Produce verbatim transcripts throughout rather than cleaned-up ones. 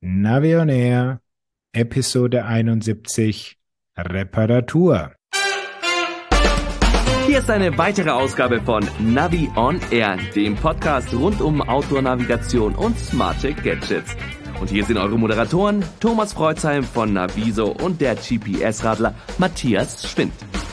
Navi on Air, Episode einundsiebzig, Reparatur. Hier ist eine weitere Ausgabe von Navi on Air, dem Podcast rund um Outdoor-Navigation und smarte Gadgets. Und hier sind eure Moderatoren Thomas Freuzheim von Naviso und der G P S-Radler Matthias Schwind.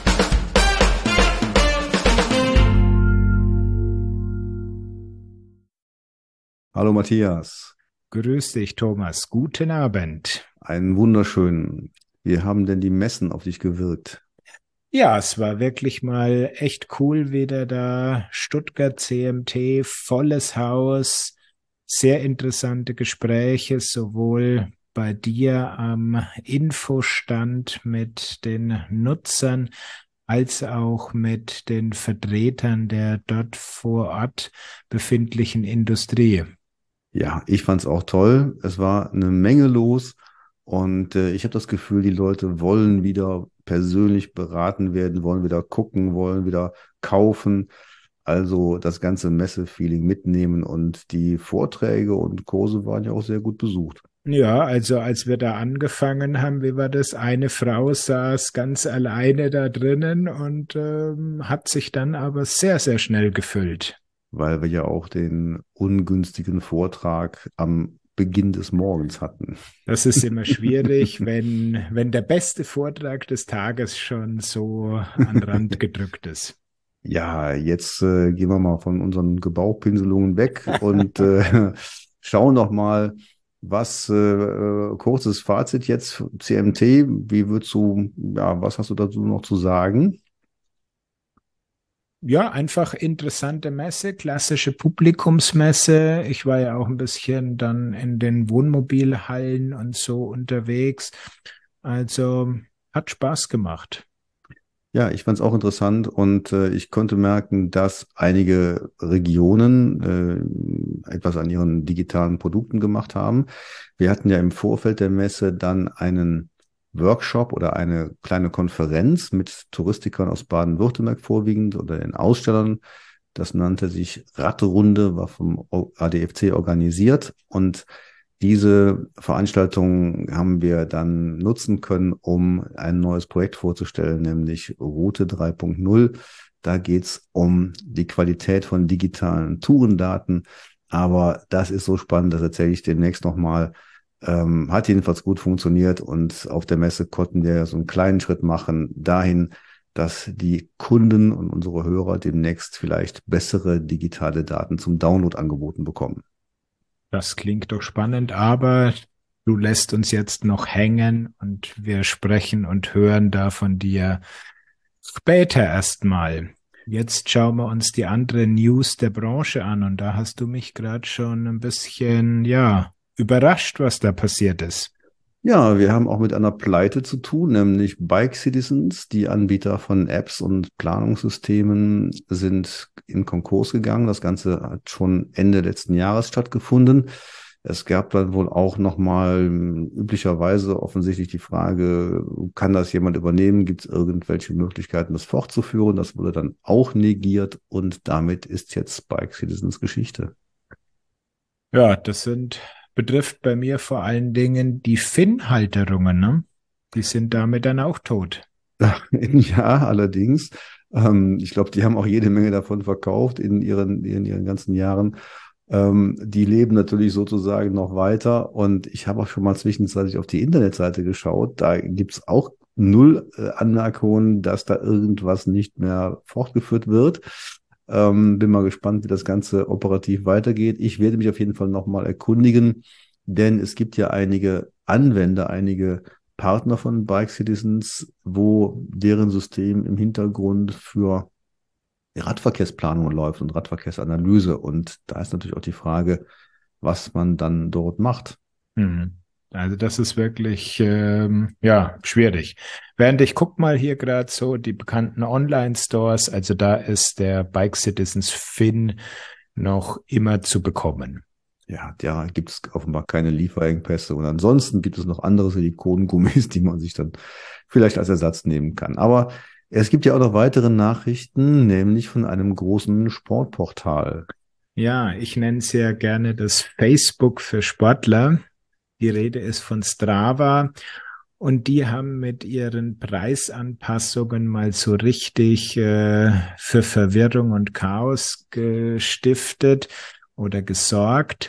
Hallo Matthias. Grüß dich, Thomas. Guten Abend. Einen wunderschönen. Wie haben denn die Messen auf dich gewirkt? Ja, es war wirklich mal echt cool wieder da. Stuttgart C M T, volles Haus, sehr interessante Gespräche, sowohl bei dir am Infostand mit den Nutzern als auch mit den Vertretern der dort vor Ort befindlichen Industrie. Ja, ich fand's auch toll. Es war eine Menge los und äh, ich habe das Gefühl, die Leute wollen wieder persönlich beraten werden, wollen wieder gucken, wollen wieder kaufen. Also das ganze Messe-Feeling mitnehmen und die Vorträge und Kurse waren ja auch sehr gut besucht. Ja, also als wir da angefangen haben, wie war das? Eine Frau saß ganz alleine da drinnen und ähm, hat sich dann aber sehr, sehr schnell gefüllt. Weil wir ja auch den ungünstigen Vortrag am Beginn des Morgens hatten. Das ist immer schwierig, wenn, wenn der beste Vortrag des Tages schon so an den Rand gedrückt ist. Ja, jetzt äh, gehen wir mal von unseren Gebauchpinselungen weg und äh, schauen doch mal, was, äh, kurzes Fazit jetzt, C M T, wie würdest du, ja, was hast du dazu noch zu sagen? Ja, einfach interessante Messe, klassische Publikumsmesse. Ich war ja auch ein bisschen dann in den Wohnmobilhallen und so unterwegs. Also hat Spaß gemacht. Ja, ich fand es auch interessant und äh, ich konnte merken, dass einige Regionen äh, etwas an ihren digitalen Produkten gemacht haben. Wir hatten ja im Vorfeld der Messe dann einen Workshop oder eine kleine Konferenz mit Touristikern aus Baden-Württemberg vorwiegend oder den Ausstellern. Das nannte sich Radrunde, war vom A D F C organisiert und diese Veranstaltung haben wir dann nutzen können, um ein neues Projekt vorzustellen, nämlich Route drei Punkt null. Da geht's um die Qualität von digitalen Tourendaten. Aber das ist so spannend, das erzähle ich demnächst nochmal. Ähm, hat jedenfalls gut funktioniert und auf der Messe konnten wir so einen kleinen Schritt machen dahin, dass die Kunden und unsere Hörer demnächst vielleicht bessere digitale Daten zum Download angeboten bekommen. Das klingt doch spannend, aber du lässt uns jetzt noch hängen und wir sprechen und hören da von dir später erstmal. Jetzt schauen wir uns die andere News der Branche an und da hast du mich gerade schon ein bisschen, ja, überrascht, was da passiert ist. Ja, wir haben auch mit einer Pleite zu tun, nämlich Bike Citizens, die Anbieter von Apps und Planungssystemen, sind in Konkurs gegangen. Das Ganze hat schon Ende letzten Jahres stattgefunden. Es gab dann wohl auch nochmal üblicherweise offensichtlich die Frage, kann das jemand übernehmen? Gibt es irgendwelche Möglichkeiten, das fortzuführen? Das wurde dann auch negiert und damit ist jetzt Bike Citizens Geschichte. Ja, das sind betrifft bei mir vor allen Dingen die Fin-Halterungen, ne? Die sind damit dann auch tot. Ja, allerdings. Ähm, ich glaube, die haben auch jede Menge davon verkauft in ihren, in ihren ganzen Jahren. Ähm, die leben natürlich sozusagen noch weiter. Und ich habe auch schon mal zwischenzeitlich auf die Internetseite geschaut. Da gibt's auch null äh, Anmerkungen, dass da irgendwas nicht mehr fortgeführt wird. Ähm, bin mal gespannt, wie das Ganze operativ weitergeht. Ich werde mich auf jeden Fall nochmal erkundigen, denn es gibt ja einige Anwender, einige Partner von Bike Citizens, wo deren System im Hintergrund für Radverkehrsplanung läuft und Radverkehrsanalyse. Und da ist natürlich auch die Frage, was man dann dort macht. Mhm. Also das ist wirklich, ähm, ja, schwierig. Während ich guck mal hier gerade so die bekannten Online-Stores, also da ist der Bike Citizens Fin noch immer zu bekommen. Ja, da gibt es offenbar keine Lieferengpässe und ansonsten gibt es noch andere Silikongummis, die man sich dann vielleicht als Ersatz nehmen kann. Aber es gibt ja auch noch weitere Nachrichten, nämlich von einem großen Sportportal. Ja, ich nenne es ja gerne das Facebook für Sportler. Die Rede ist von Strava. Und die haben mit ihren Preisanpassungen mal so richtig äh, für Verwirrung und Chaos gestiftet oder gesorgt.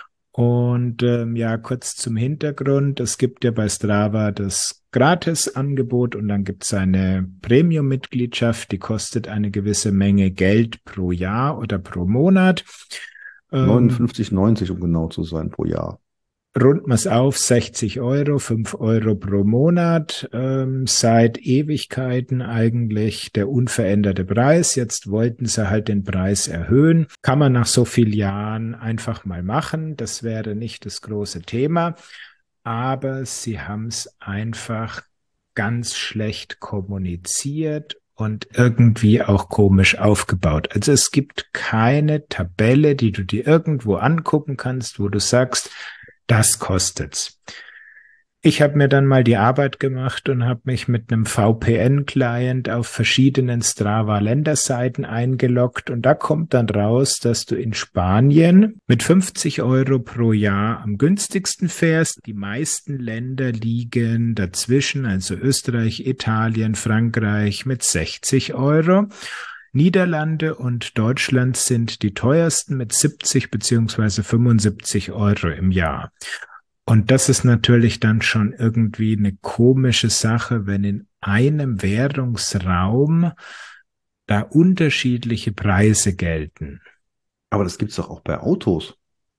Und ähm, ja, kurz zum Hintergrund. Es gibt ja bei Strava das Gratis-Angebot und dann gibt es eine Premium-Mitgliedschaft, die kostet eine gewisse Menge Geld pro Jahr oder pro Monat. Ähm, neunundfünfzig neunzig, um genau zu sein, pro Jahr. Runden wir es auf, sechzig Euro, fünf Euro pro Monat, ähm, seit Ewigkeiten eigentlich der unveränderte Preis. Jetzt wollten sie halt den Preis erhöhen. Kann man nach so vielen Jahren einfach mal machen. Das wäre nicht das große Thema. Aber sie haben es einfach ganz schlecht kommuniziert und irgendwie auch komisch aufgebaut. Also es gibt keine Tabelle, die du dir irgendwo angucken kannst, wo du sagst, das kostet's. Ich habe mir dann mal die Arbeit gemacht und habe mich mit einem V P N-Client auf verschiedenen Strava-Länderseiten eingeloggt und da kommt dann raus, dass du in Spanien mit fünfzig Euro pro Jahr am günstigsten fährst. Die meisten Länder liegen dazwischen, also Österreich, Italien, Frankreich mit sechzig Euro. Niederlande und Deutschland sind die teuersten mit siebzig beziehungsweise fünfundsiebzig Euro im Jahr. Und das ist natürlich dann schon irgendwie eine komische Sache, wenn in einem Währungsraum da unterschiedliche Preise gelten. Aber das gibt's doch auch bei Autos.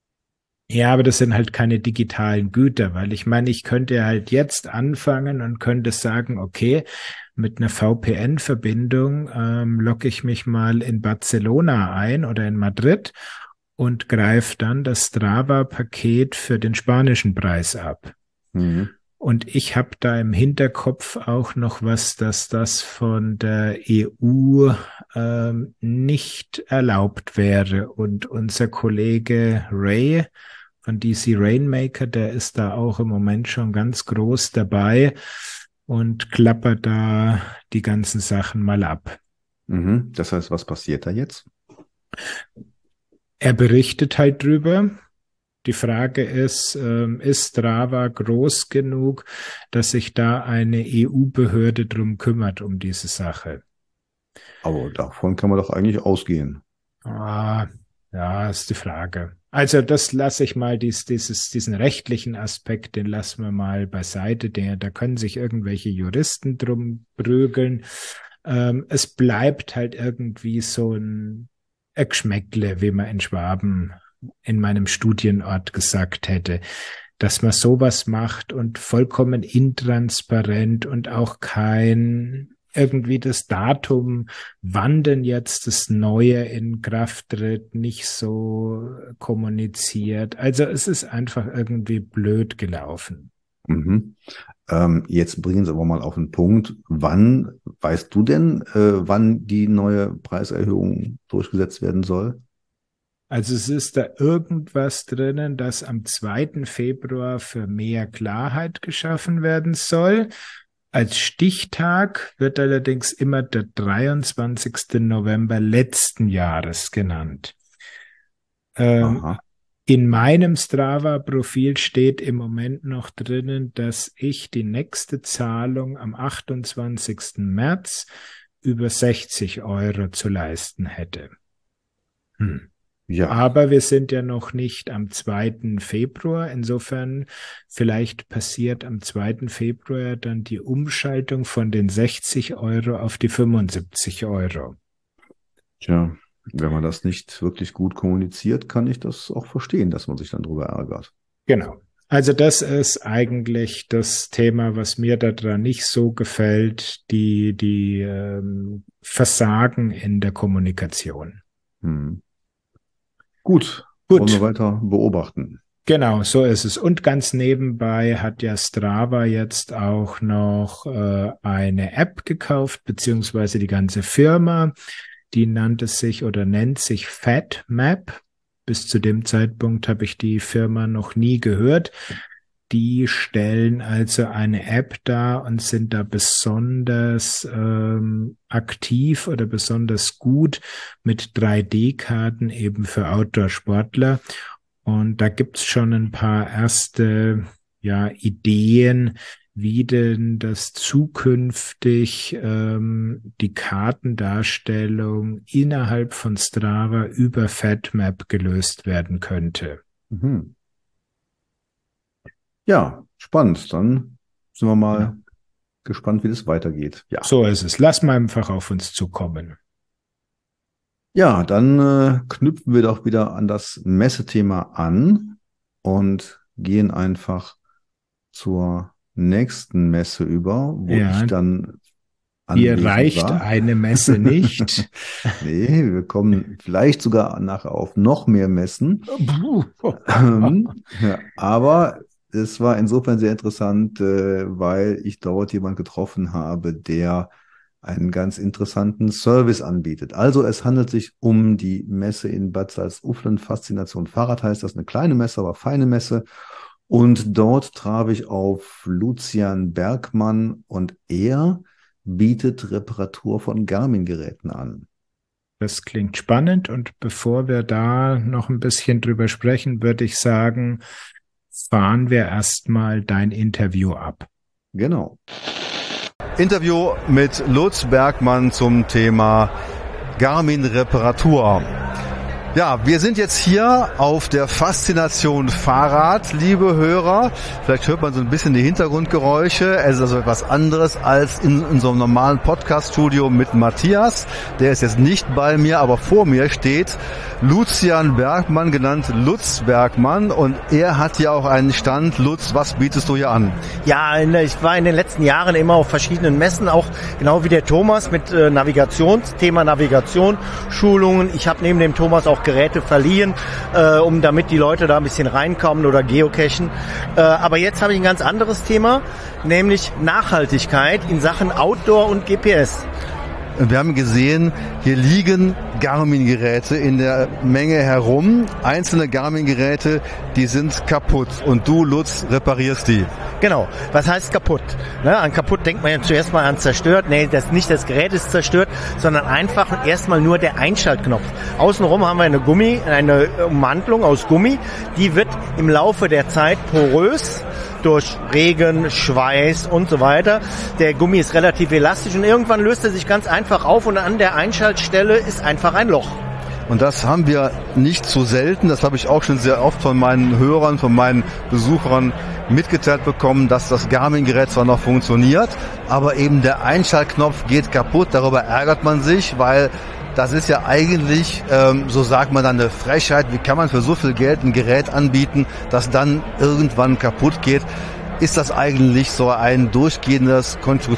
Ja, aber das sind halt keine digitalen Güter, weil ich meine, ich könnte halt jetzt anfangen und könnte sagen, okay, mit einer V P N-Verbindung ähm, logge ich mich mal in Barcelona ein oder in Madrid und greife dann das Strava-Paket für den spanischen Preis ab. Mhm. Und ich habe da im Hinterkopf auch noch was, dass das von der E U ähm, nicht erlaubt wäre. Und unser Kollege Ray von D C Rainmaker, der ist da auch im Moment schon ganz groß dabei und klappert da die ganzen Sachen mal ab. Mhm. Das heißt, was passiert da jetzt? Er berichtet halt drüber. Die Frage ist, ähm, ist Strava groß genug, dass sich da eine E U-Behörde drum kümmert, um diese Sache? Aber davon kann man doch eigentlich ausgehen. Ah, ja, ist die Frage. Also das lasse ich mal, dies, dieses, diesen rechtlichen Aspekt, den lassen wir mal beiseite. Der, da können sich irgendwelche Juristen drum prügeln. Ähm, es bleibt halt irgendwie so ein ein Geschmäckle, wie man in Schwaben in meinem Studienort gesagt hätte, dass man sowas macht und vollkommen intransparent und auch kein irgendwie das Datum, wann denn jetzt das Neue in Kraft tritt, nicht so kommuniziert. Also es ist einfach irgendwie blöd gelaufen. Mhm. Ähm, jetzt bringen Sie aber mal auf den Punkt. Wann, weißt du denn, äh, wann die neue Preiserhöhung durchgesetzt werden soll? Also es ist da irgendwas drinnen, dass am zweiten Februar für mehr Klarheit geschaffen werden soll. Als Stichtag wird allerdings immer der dreiundzwanzigsten November letzten Jahres genannt. Ähm, Aha. In meinem Strava-Profil steht im Moment noch drinnen, dass ich die nächste Zahlung am achtundzwanzigsten März über sechzig Euro zu leisten hätte. Hm. Ja. Aber wir sind ja noch nicht am zweiten Februar. Insofern vielleicht passiert am zweiten Februar dann die Umschaltung von den sechzig Euro auf die fünfundsiebzig Euro. Tja, wenn man das nicht wirklich gut kommuniziert, kann ich das auch verstehen, dass man sich dann drüber ärgert. Genau. Also das ist eigentlich das Thema, was mir daran nicht so gefällt, die, die ähm, Versagen in der Kommunikation. Hm. Gut, Gut. Wollen wir weiter beobachten. Genau, so ist es. Und ganz nebenbei hat ja Strava jetzt auch noch äh, eine App gekauft, beziehungsweise die ganze Firma. Die nannte sich oder nennt sich FatMap. Bis zu dem Zeitpunkt habe ich die Firma noch nie gehört. Die stellen also eine App dar und sind da besonders ähm, aktiv oder besonders gut mit drei D Karten eben für Outdoor-Sportler. Und da gibt's schon ein paar erste ja, Ideen, wie denn das zukünftig ähm, die Kartendarstellung innerhalb von Strava über FatMap gelöst werden könnte. Mhm. Ja, spannend. Dann sind wir mal ja. gespannt, wie das weitergeht. Ja. So ist es. Lass mal einfach auf uns zukommen. Ja, dann äh, knüpfen wir doch wieder an das Messethema an und gehen einfach zur nächsten Messe über, wo ja, ich dann Hier reicht war. eine Messe nicht. Nee, wir kommen vielleicht sogar nachher auf noch mehr Messen. ja, aber es war insofern sehr interessant, weil ich dort jemanden getroffen habe, der einen ganz interessanten Service anbietet. Also es handelt sich um die Messe in Bad Salzuflen. Faszination Fahrrad heißt das, eine kleine Messe, aber feine Messe. Und dort traf ich auf Lucian Bergmann und er bietet Reparatur von Garmin-Geräten an. Das klingt spannend und bevor wir da noch ein bisschen drüber sprechen, würde ich sagen, fahren wir erstmal dein Interview ab. Genau. Interview mit Lutz Bergmann zum Thema Garmin-Reparatur. Ja, wir sind jetzt hier auf der Faszination Fahrrad, liebe Hörer. Vielleicht hört man so ein bisschen die Hintergrundgeräusche. Es ist also etwas anderes als in, in so einem normalen Podcast-Studio mit Matthias. Der ist jetzt nicht bei mir, aber vor mir steht Lucian Bergmann, genannt Lutz Bergmann. Und er hat hier auch einen Stand. Lutz, was bietest du hier an? Ja, in, ich war in den letzten Jahren immer auf verschiedenen Messen, auch genau wie der Thomas mit äh, Navigationsthema Navigation, Schulungen. Ich habe neben dem Thomas auch Geräte verliehen, äh, um damit die Leute da ein bisschen reinkommen oder geocachen. Äh, aber jetzt habe ich ein ganz anderes Thema, nämlich Nachhaltigkeit in Sachen Outdoor und G P S. Wir haben gesehen, hier liegen Garmin-Geräte in der Menge herum. Einzelne Garmin-Geräte, die sind kaputt. Und du, Lutz, reparierst die. Genau. Was heißt kaputt? Ne, an kaputt denkt man ja zuerst mal an zerstört. Nee, das, nicht das Gerät ist zerstört, sondern einfach erstmal nur der Einschaltknopf. Außenrum haben wir eine Gummi, eine Ummantelung aus Gummi. Die wird im Laufe der Zeit porös. Durch Regen, Schweiß und so weiter. Der Gummi ist relativ elastisch und irgendwann löst er sich ganz einfach auf und an der Einschaltstelle ist einfach ein Loch. Und das haben wir nicht so selten. Das habe ich auch schon sehr oft von meinen Hörern, von meinen Besuchern mitgeteilt bekommen, dass das Garmin-Gerät zwar noch funktioniert, aber eben der Einschaltknopf geht kaputt. Darüber ärgert man sich, weil das ist ja eigentlich, ähm, so sagt man dann, eine Frechheit. Wie kann man für so viel Geld ein Gerät anbieten, das dann irgendwann kaputt geht? Ist das eigentlich so ein durchgehendes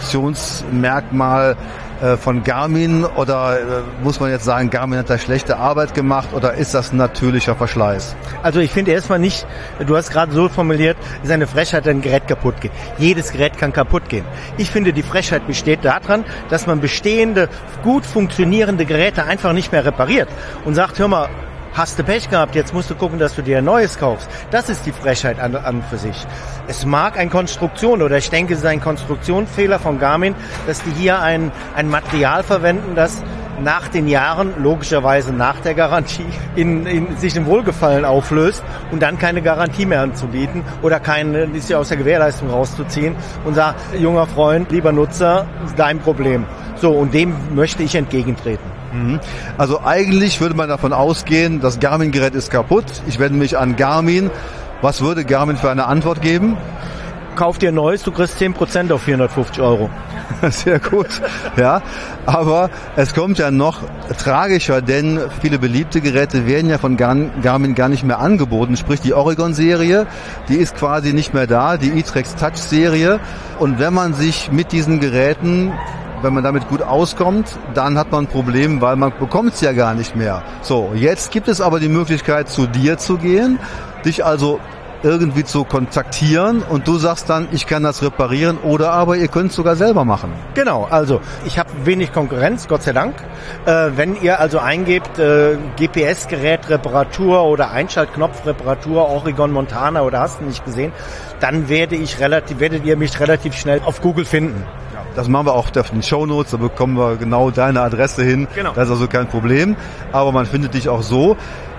Konstruktionsmerkmal äh, von Garmin oder äh, muss man jetzt sagen, Garmin hat da schlechte Arbeit gemacht oder ist das ein natürlicher Verschleiß? Also ich finde erstmal nicht, du hast gerade so formuliert, ist eine Frechheit, wenn ein Gerät kaputt geht. Jedes Gerät kann kaputt gehen. Ich finde, die Frechheit besteht daran, dass man bestehende, gut funktionierende Geräte einfach nicht mehr repariert und sagt, hör mal, hast du Pech gehabt, jetzt musst du gucken, dass du dir ein neues kaufst. Das ist die Frechheit an und für sich. Es mag eine Konstruktion, oder ich denke, es ist ein Konstruktionsfehler von Garmin, dass die hier ein, ein Material verwenden, das nach den Jahren, logischerweise nach der Garantie, in, in sich im Wohlgefallen auflöst und dann keine Garantie mehr anzubieten oder keine, ist ja aus der Gewährleistung rauszuziehen und sagt, junger Freund, lieber Nutzer, dein Problem. So, und dem möchte ich entgegentreten. Also eigentlich würde man davon ausgehen, das Garmin-Gerät ist kaputt. Ich wende mich an Garmin. Was würde Garmin für eine Antwort geben? Kauf dir ein neues, du kriegst zehn Prozent auf vierhundertfünfzig Euro. Sehr gut, ja. Aber es kommt ja noch tragischer, denn viele beliebte Geräte werden ja von Garmin gar nicht mehr angeboten. Sprich, die Oregon-Serie, die ist quasi nicht mehr da, die E-Trex Touch-Serie. Und wenn man sich mit diesen Geräten, wenn man damit gut auskommt, dann hat man ein Problem, weil man bekommt es ja gar nicht mehr. So, jetzt gibt es aber die Möglichkeit, zu dir zu gehen, dich also irgendwie zu kontaktieren und du sagst dann, ich kann das reparieren oder aber ihr könnt es sogar selber machen. Genau, also ich habe wenig Konkurrenz, Gott sei Dank. Äh, wenn ihr also eingebt, äh, G P S-Gerät Reparatur oder Einschaltknopf Reparatur, Oregon Montana oder hast du nicht gesehen, dann werde ich relativ, werdet ihr mich relativ schnell auf Google finden. Das machen wir auch auf den Shownotes, da bekommen wir genau deine Adresse hin. Genau. Das ist also kein Problem, aber man findet dich auch so.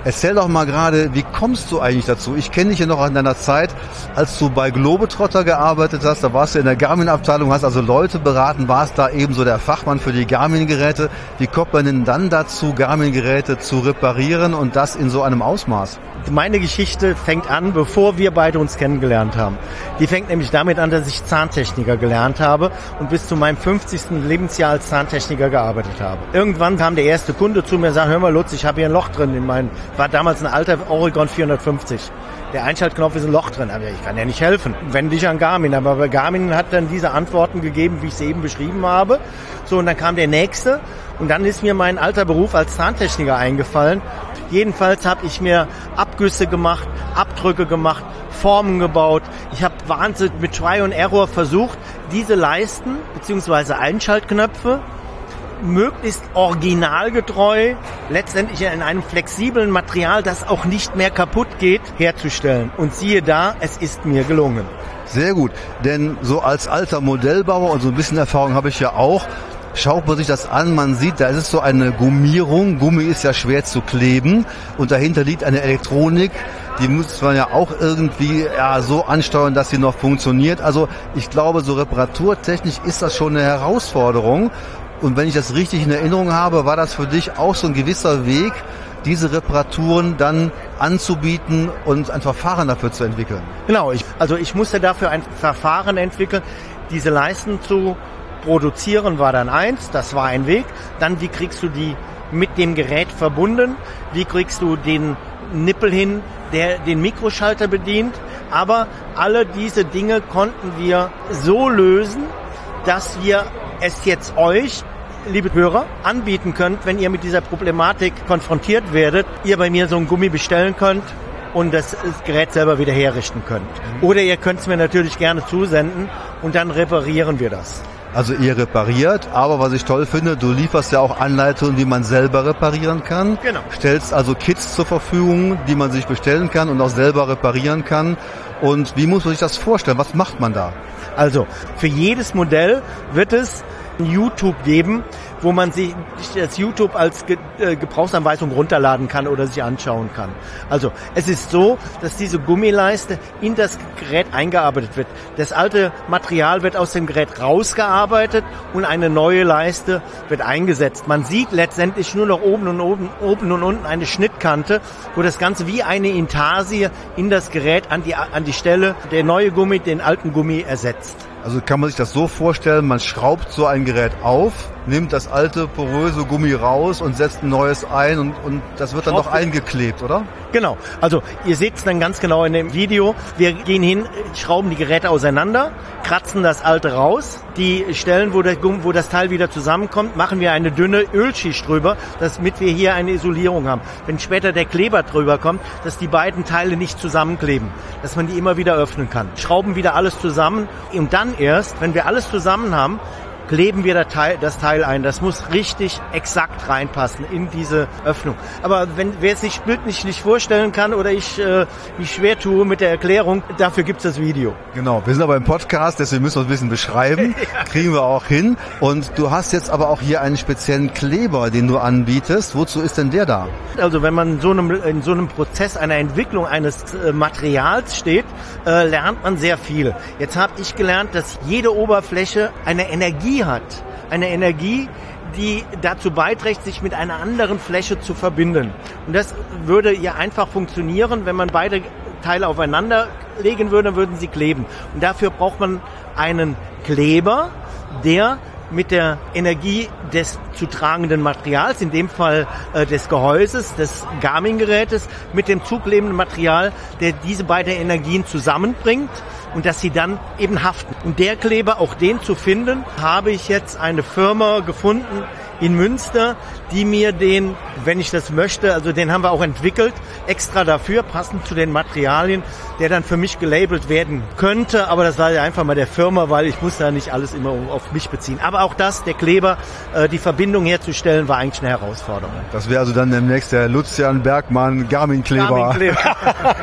Erzähl doch mal gerade, wie kommst du eigentlich dazu? Ich kenne dich ja noch an deiner Zeit, als du bei Globetrotter gearbeitet hast. Da warst du in der Garmin-Abteilung, hast also Leute beraten, warst da ebenso der Fachmann für die Garmin-Geräte. Wie kommt man denn dann dazu, Garmin-Geräte zu reparieren und das in so einem Ausmaß? Meine Geschichte fängt an, bevor wir beide uns kennengelernt haben. Die fängt nämlich damit an, dass ich Zahntechniker gelernt habe und bis zu meinem fünfzigsten Lebensjahr als Zahntechniker gearbeitet habe. Irgendwann kam der erste Kunde zu mir und sagte, hör mal Lutz, ich habe hier ein Loch drin in meinem, war damals ein alter Oregon vierhundertfünfzig. Der Einschaltknopf ist ein Loch drin, aber ich kann ja nicht helfen. Wende dich an Garmin. Aber Garmin hat dann diese Antworten gegeben, wie ich sie eben beschrieben habe. So, und dann kam der nächste und dann ist mir mein alter Beruf als Zahntechniker eingefallen. Jedenfalls habe ich mir Abgüsse gemacht, Abdrücke gemacht, Formen gebaut. Ich habe wahnsinnig mit Try and Error versucht, diese Leisten bzw. Einschaltknöpfe möglichst originalgetreu, letztendlich in einem flexiblen Material, das auch nicht mehr kaputt geht, herzustellen. Und siehe da, es ist mir gelungen. Sehr gut, denn so als alter Modellbauer und so ein bisschen Erfahrung habe ich ja auch, schaut man sich das an, man sieht, da ist es so eine Gummierung. Gummi ist ja schwer zu kleben und dahinter liegt eine Elektronik, die muss man ja auch irgendwie ja, so ansteuern, dass sie noch funktioniert. Also ich glaube, so reparaturtechnisch ist das schon eine Herausforderung. Und wenn ich das richtig in Erinnerung habe, war das für dich auch so ein gewisser Weg, diese Reparaturen dann anzubieten und ein Verfahren dafür zu entwickeln. Genau, ich, also ich musste dafür ein Verfahren entwickeln, diese Leisten zu produzieren war dann eins, das war ein Weg. Dann, wie kriegst du die mit dem Gerät verbunden? Wie kriegst du den Nippel hin, der den Mikroschalter bedient? Aber alle diese Dinge konnten wir so lösen, dass wir es jetzt euch, liebe Hörer, anbieten könnt, wenn ihr mit dieser Problematik konfrontiert werdet, ihr bei mir so ein Gummi bestellen könnt und das Gerät selber wieder herrichten könnt. Oder ihr könnt es mir natürlich gerne zusenden und dann reparieren wir das. Also ihr repariert, aber was ich toll finde, du lieferst ja auch Anleitungen, wie man selber reparieren kann. Genau. Stellst also Kits zur Verfügung, die man sich bestellen kann und auch selber reparieren kann. Und wie muss man sich das vorstellen? Was macht man da? Also für jedes Modell wird es YouTube geben, wo man sich das YouTube als Ge- äh, Gebrauchsanweisung runterladen kann oder sich anschauen kann. Also es ist so, dass diese Gummileiste in das Gerät eingearbeitet wird. Das alte Material wird aus dem Gerät rausgearbeitet und eine neue Leiste wird eingesetzt. Man sieht letztendlich nur noch oben und oben, oben und unten eine Schnittkante, wo das Ganze wie eine Intarsie in das Gerät an die, an die Stelle der neue Gummi den alten Gummi ersetzt. Also kann man sich das so vorstellen, man schraubt so ein Gerät auf, nimmt das alte poröse Gummi raus und setzt ein neues ein und, und das wird dann doch eingeklebt, oder? Genau, also ihr seht es dann ganz genau in dem Video. Wir gehen hin, schrauben die Geräte auseinander, kratzen das alte raus. Die Stellen, wo, der, wo das Teil wieder zusammenkommt, machen wir eine dünne Ölschicht drüber, damit wir hier eine Isolierung haben. Wenn später der Kleber drüber kommt, dass die beiden Teile nicht zusammenkleben, dass man die immer wieder öffnen kann. Schrauben wieder alles zusammen und dann erst, wenn wir alles zusammen haben, kleben wir das Teil, das Teil ein. Das muss richtig exakt reinpassen in diese Öffnung. Aber wenn wer es sich bildlich nicht vorstellen kann oder ich äh, mich schwer tue mit der Erklärung, dafür gibt's das Video. Genau, wir sind aber im Podcast, deswegen müssen wir es ein bisschen beschreiben. Ja. Kriegen wir auch hin. Und du hast jetzt aber auch hier einen speziellen Kleber, den du anbietest. Wozu ist denn der da? Also wenn man in so einem, in so einem Prozess einer Entwicklung eines äh, Materials steht, äh, lernt man sehr viel. Jetzt habe ich gelernt, dass jede Oberfläche eine Energie hat. Eine Energie, die dazu beiträgt, sich mit einer anderen Fläche zu verbinden. Und das würde ja einfach funktionieren, wenn man beide Teile aufeinander legen würde, dann würden sie kleben. Und dafür braucht man einen Kleber, der mit der Energie des zu tragenden Materials, in dem Fall äh, des Gehäuses, des Garmin-Gerätes, mit dem zuklebenden Material, der diese beiden Energien zusammenbringt und dass sie dann eben haften. Und der Kleber, auch den zu finden, habe ich jetzt eine Firma gefunden in Münster, die mir den, wenn ich das möchte, also den haben wir auch entwickelt, extra dafür, passend zu den Materialien, der dann für mich gelabelt werden könnte, aber das war ja einfach mal der Firma, weil ich muss da nicht alles immer auf mich beziehen. Aber auch das, der Kleber, äh, die Verbindung herzustellen, war eigentlich eine Herausforderung. Das wäre also dann demnächst der Lucian Bergmann Garmin-Kleber. Garmin-Kleber.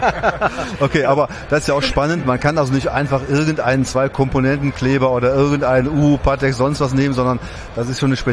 Okay, aber das ist ja auch spannend, man kann also nicht einfach irgendeinen Zwei-Komponenten-Kleber oder irgendeinen U, Patex, sonst was nehmen, sondern das ist schon eine spezielle Sache.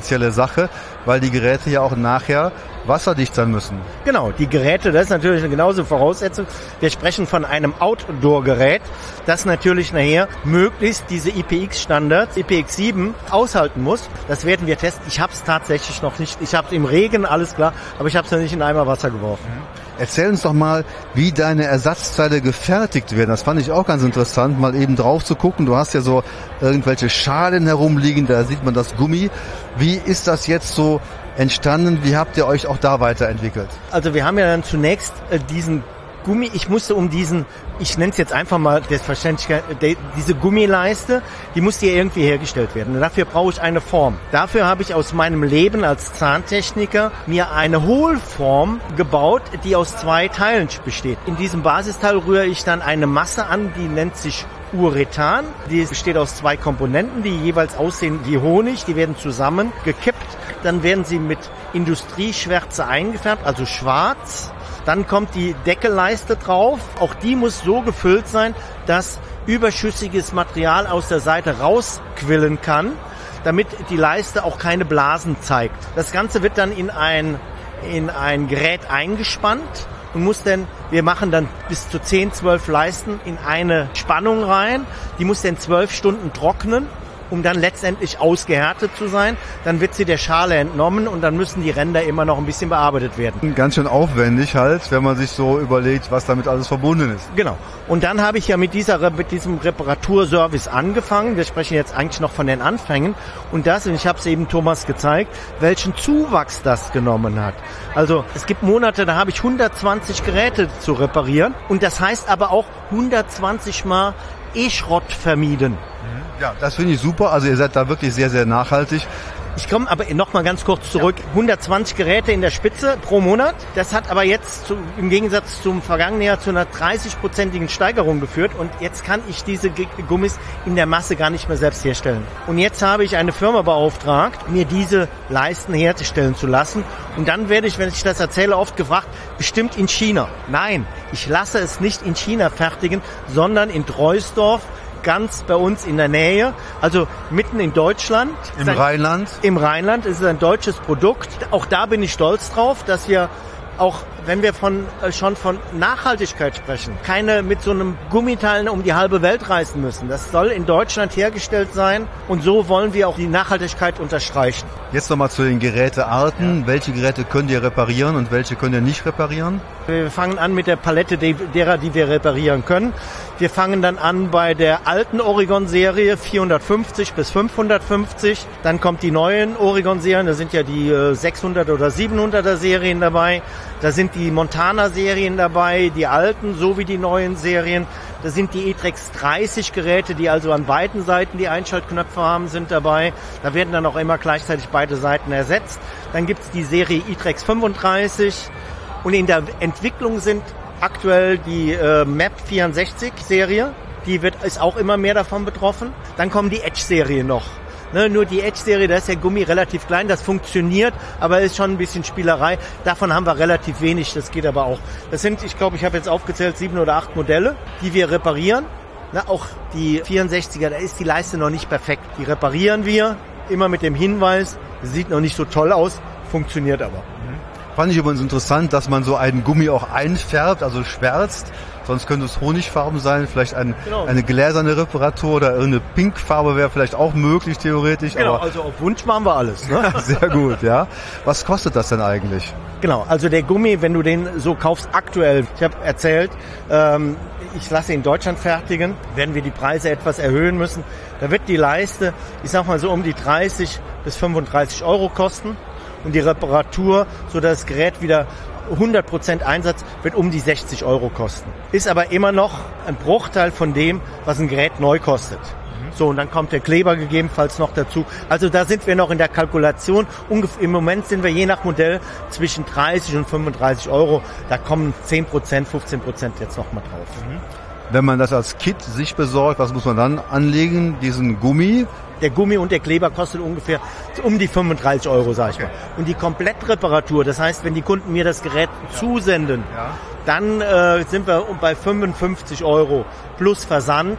Sache, weil die Geräte ja auch nachher wasserdicht sein müssen. Genau, die Geräte, das ist natürlich eine genauso Voraussetzung. Wir sprechen von einem Outdoor-Gerät, das natürlich nachher möglichst diese I P X-Standards, I P X sieben, aushalten muss. Das werden wir testen. Ich habe es tatsächlich noch nicht. Ich habe es im Regen, alles klar, aber ich habe es noch nicht in Eimer Wasser geworfen. Erzähl uns doch mal, wie deine Ersatzteile gefertigt werden. Das fand ich auch ganz interessant, mal eben drauf zu gucken. Du hast ja so irgendwelche Schalen herumliegen, da sieht man das Gummi. Wie ist das jetzt so entstanden? Wie habt ihr euch auch da weiterentwickelt? Also wir haben ja dann zunächst äh, diesen Gummi, ich musste um diesen, ich nenne es jetzt einfach mal Selbstverständlichkeit, diese Gummileiste, die musste ja irgendwie hergestellt werden. Und dafür brauche ich eine Form. Dafür habe ich aus meinem Leben als Zahntechniker mir eine Hohlform gebaut, die aus zwei Teilen besteht. In diesem Basisteil rühre ich dann eine Masse an, die nennt sich Urethan. Die besteht aus zwei Komponenten, die jeweils aussehen wie Honig. Die werden zusammen gekippt. Dann werden sie mit Industrieschwärze eingefärbt, also schwarz. Dann kommt die Deckelleiste drauf. Auch die muss so gefüllt sein, dass überschüssiges Material aus der Seite rausquillen kann, damit die Leiste auch keine Blasen zeigt. Das Ganze wird dann in ein, in ein Gerät eingespannt und muss dann, wir machen dann bis zu zehn, zwölf Leisten in eine Spannung rein. Die muss dann zwölf Stunden trocknen, um dann letztendlich ausgehärtet zu sein. Dann wird sie der Schale entnommen und dann müssen die Ränder immer noch ein bisschen bearbeitet werden. Ganz schön aufwendig halt, wenn man sich so überlegt, was damit alles verbunden ist. Genau. Und dann habe ich ja mit dieser mit diesem Reparaturservice angefangen. Wir sprechen jetzt eigentlich noch von den Anfängen. Und das, und ich habe es eben Thomas gezeigt, welchen Zuwachs das genommen hat. Also es gibt Monate, da habe ich hundertzwanzig Geräte zu reparieren. Und das heißt aber auch hundertzwanzig Mal E-Schrott vermieden. Ja, das finde ich super. Also ihr seid da wirklich sehr, sehr nachhaltig. Ich komme aber noch mal ganz kurz zurück. hundertzwanzig Geräte in der Spitze pro Monat. Das hat aber jetzt zu, im Gegensatz zum vergangenen Jahr zu einer dreißig-prozentigen Steigerung geführt. Und jetzt kann ich diese Gummis in der Masse gar nicht mehr selbst herstellen. Und jetzt habe ich eine Firma beauftragt, mir diese Leisten herstellen zu lassen. Und dann werde ich, wenn ich das erzähle, oft gefragt, bestimmt in China. Nein, ich lasse es nicht in China fertigen, sondern in Troisdorf, ganz bei uns in der Nähe, also mitten in Deutschland. Im Rheinland? Im Rheinland ist es ein deutsches Produkt. Auch da bin ich stolz drauf, dass wir auch, wenn wir von äh, schon von Nachhaltigkeit sprechen, keine mit so einem Gummiteilen um die halbe Welt reisen müssen. Das soll in Deutschland hergestellt sein und so wollen wir auch die Nachhaltigkeit unterstreichen. Jetzt nochmal zu den Gerätearten. Ja. Welche Geräte könnt ihr reparieren und welche könnt ihr nicht reparieren? Wir fangen an mit der Palette derer, die wir reparieren können. Wir fangen dann an bei der alten Oregon-Serie vierhundertfünfzig bis fünfhundertfünfzig. Dann kommt die neuen Oregon-Serien, da sind ja die sechshundert oder siebenhunderter Serien dabei. Da sind die Montana-Serien dabei, die alten sowie die neuen Serien. Da sind die E-Trex dreißig Geräte, die also an beiden Seiten die Einschaltknöpfe haben, sind dabei. Da werden dann auch immer gleichzeitig beide Seiten ersetzt. Dann gibt es die Serie E-Trex fünfunddreißig. Und in der Entwicklung sind aktuell die äh, M A P vierundsechzig Serie. Die wird, ist auch immer mehr davon betroffen. Dann kommen die Edge-Serie noch. Ne, nur die Edge-Serie, da ist der Gummi relativ klein, das funktioniert, aber ist schon ein bisschen Spielerei. Davon haben wir relativ wenig, das geht aber auch. Das sind, ich glaube, ich habe jetzt aufgezählt, sieben oder acht Modelle, die wir reparieren. Na, auch die vierundsechziger, da ist die Leiste noch nicht perfekt. Die reparieren wir, immer mit dem Hinweis, sieht noch nicht so toll aus, funktioniert aber. Fand ich übrigens interessant, dass man so einen Gummi auch einfärbt, also schwärzt. Sonst könnte es Honigfarben sein, vielleicht ein, genau. eine gläserne Reparatur oder irgendeine Pinkfarbe wäre vielleicht auch möglich, theoretisch. Genau, aber also auf Wunsch machen wir alles. Ne? Sehr gut, ja. Was kostet das denn eigentlich? Genau, also der Gummi, wenn du den so kaufst aktuell, ich habe erzählt, ähm, ich lasse ihn in Deutschland fertigen, werden wir die Preise etwas erhöhen müssen. Da wird die Leiste, ich sag mal so um die dreißig bis fünfunddreißig Euro kosten. Und die Reparatur, so dass das Gerät wieder hundert Prozent Einsatz, wird um die sechzig Euro kosten. Ist aber immer noch ein Bruchteil von dem, was ein Gerät neu kostet. So, und dann kommt der Kleber gegebenenfalls noch dazu. Also da sind wir noch in der Kalkulation. Ungef- Im Moment sind wir je nach Modell zwischen dreißig und fünfunddreißig Euro. Da kommen zehn Prozent, fünfzehn Prozent jetzt noch mal drauf. Wenn man das als Kit sich besorgt, was muss man dann anlegen? Diesen Gummi? Der Gummi und der Kleber kostet ungefähr um die fünfunddreißig Euro, sag ich okay. mal. Und die Komplettreparatur, das heißt, wenn die Kunden mir das Gerät ja. zusenden, ja. dann äh, sind wir bei fünfundfünfzig Euro plus Versand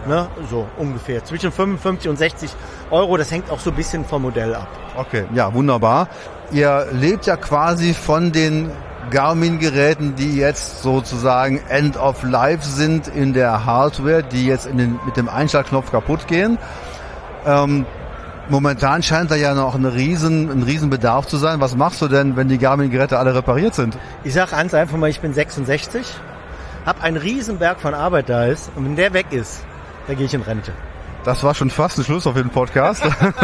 Ne? So ungefähr. Zwischen fünfundfünfzig und sechzig Euro. Das hängt auch so ein bisschen vom Modell ab. Okay, ja, wunderbar. Ihr lebt ja quasi von den Garmin-Geräten, die jetzt sozusagen End of Life sind in der Hardware, die jetzt in den, mit dem Einschaltknopf kaputt gehen. Ähm, momentan scheint da ja noch eine riesen, ein riesen Bedarf zu sein. Was machst du denn, wenn die Garmin-Geräte alle repariert sind? Ich sage eins einfach mal, ich bin sechsundsechzig, habe einen riesen Berg von Arbeit da ist und wenn der weg ist, da gehe ich in Rente. Das war schon fast ein Schluss auf den Podcast.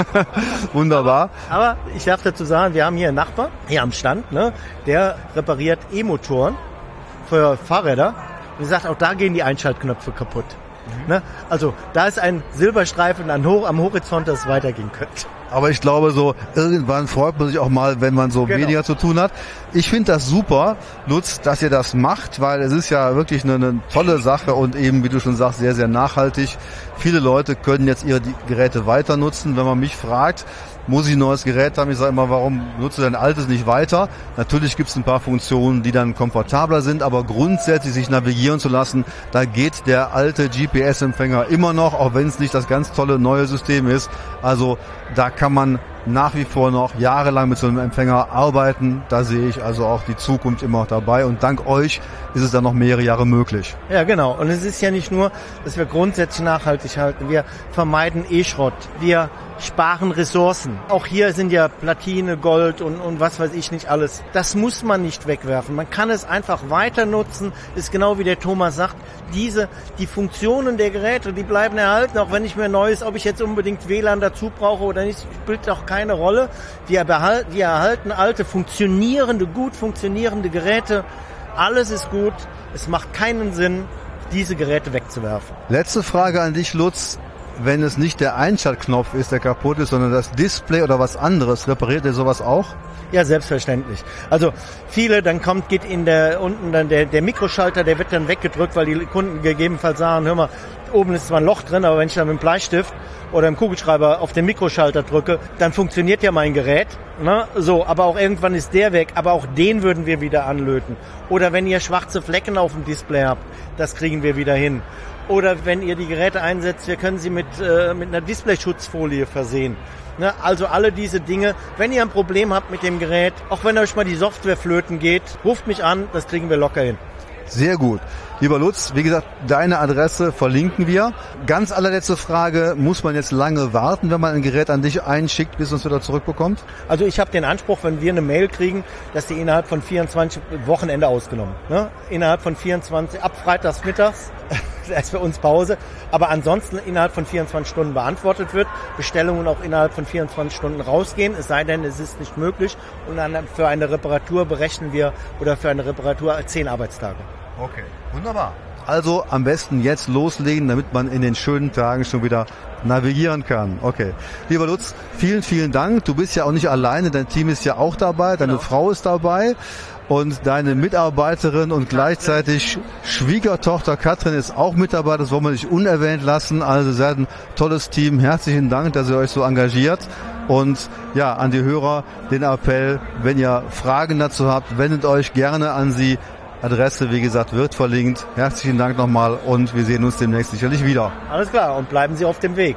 Wunderbar. Aber, aber ich darf dazu sagen, wir haben hier einen Nachbar, hier am Stand, ne, der repariert E-Motoren für Fahrräder. Und er sagt, auch da gehen die Einschaltknöpfe kaputt. Mhm. Ne? Also da ist ein Silberstreifen an, am Horizont, dass es weitergehen könnte. Aber ich glaube, so irgendwann freut man sich auch mal, wenn man so genau. weniger zu tun hat. Ich finde das super, Lutz, dass ihr das macht, weil es ist ja wirklich eine, eine tolle Sache und eben, wie du schon sagst, sehr, sehr nachhaltig. Viele Leute können jetzt ihre Geräte weiter nutzen. Wenn man mich fragt, muss ich ein neues Gerät haben? Ich sage immer, warum nutzt du dein altes nicht weiter? Natürlich gibt es ein paar Funktionen, die dann komfortabler sind, aber grundsätzlich sich navigieren zu lassen, da geht der alte G P S-Empfänger immer noch, auch wenn es nicht das ganz tolle neue System ist. Also da kann man nach wie vor noch jahrelang mit so einem Empfänger arbeiten. Da sehe ich also auch die Zukunft immer noch dabei. Und dank euch ist es dann noch mehrere Jahre möglich. Ja, genau. Und es ist ja nicht nur, dass wir grundsätzlich nachhaltig halten. Wir vermeiden E-Schrott. Wir sparen Ressourcen. Auch hier sind ja Platine, Gold und, und was weiß ich nicht alles. Das muss man nicht wegwerfen. Man kann es einfach weiter nutzen. Ist genau wie der Thomas sagt. Diese, die Funktionen der Geräte, die bleiben erhalten. Auch wenn ich mir Neues, ob ich jetzt unbedingt W L A N dazu brauche oder nicht, spielt auch keine Rolle. Wir behalten, wir erhalten alte, funktionierende, gut funktionierende Geräte. Alles ist gut. Es macht keinen Sinn, diese Geräte wegzuwerfen. Letzte Frage an dich, Lutz. Wenn es nicht der Einschaltknopf ist, der kaputt ist, sondern das Display oder was anderes, repariert ihr sowas auch? Ja, selbstverständlich. Also viele, dann kommt, geht in der unten dann der, der Mikroschalter, der wird dann weggedrückt, weil die Kunden gegebenenfalls sagen, hör mal, oben ist zwar ein Loch drin, aber wenn ich dann mit dem Bleistift oder im Kugelschreiber auf den Mikroschalter drücke, dann funktioniert ja mein Gerät. Ne? So, aber auch irgendwann ist der weg, aber auch den würden wir wieder anlöten. Oder wenn ihr schwarze Flecken auf dem Display habt, das kriegen wir wieder hin. Oder wenn ihr die Geräte einsetzt, wir können sie mit, äh, mit einer Displayschutzfolie versehen. Ne? Also alle diese Dinge. Wenn ihr ein Problem habt mit dem Gerät, auch wenn euch mal die Software flöten geht, ruft mich an, das kriegen wir locker hin. Sehr gut. Lieber Lutz, wie gesagt, deine Adresse verlinken wir. Ganz allerletzte Frage, muss man jetzt lange warten, wenn man ein Gerät an dich einschickt, bis man es wieder zurückbekommt? Also ich habe den Anspruch, wenn wir eine Mail kriegen, dass die innerhalb von vierundzwanzig, Wochenende ausgenommen, ne? Innerhalb von vierundzwanzig, ab freitags mittags, da ist für uns Pause, aber ansonsten innerhalb von vierundzwanzig Stunden beantwortet wird, Bestellungen auch innerhalb von vierundzwanzig Stunden rausgehen, es sei denn, es ist nicht möglich und dann für eine Reparatur berechnen wir oder für eine Reparatur zehn Arbeitstage. Okay, wunderbar. Also am besten jetzt loslegen, damit man in den schönen Tagen schon wieder navigieren kann. Okay. Lieber Lutz, vielen, vielen Dank. Du bist ja auch nicht alleine, dein Team ist ja auch dabei, deine genau. Frau ist dabei und deine Mitarbeiterin und gleichzeitig Schwiegertochter Katrin ist auch mit dabei. Das wollen wir nicht unerwähnt lassen. Also ihr seid ein tolles Team. Herzlichen Dank, dass ihr euch so engagiert. Und ja, an die Hörer den Appell, wenn ihr Fragen dazu habt, wendet euch gerne an sie. Adresse, wie gesagt, wird verlinkt. Herzlichen Dank nochmal und wir sehen uns demnächst sicherlich wieder. Alles klar und bleiben Sie auf dem Weg.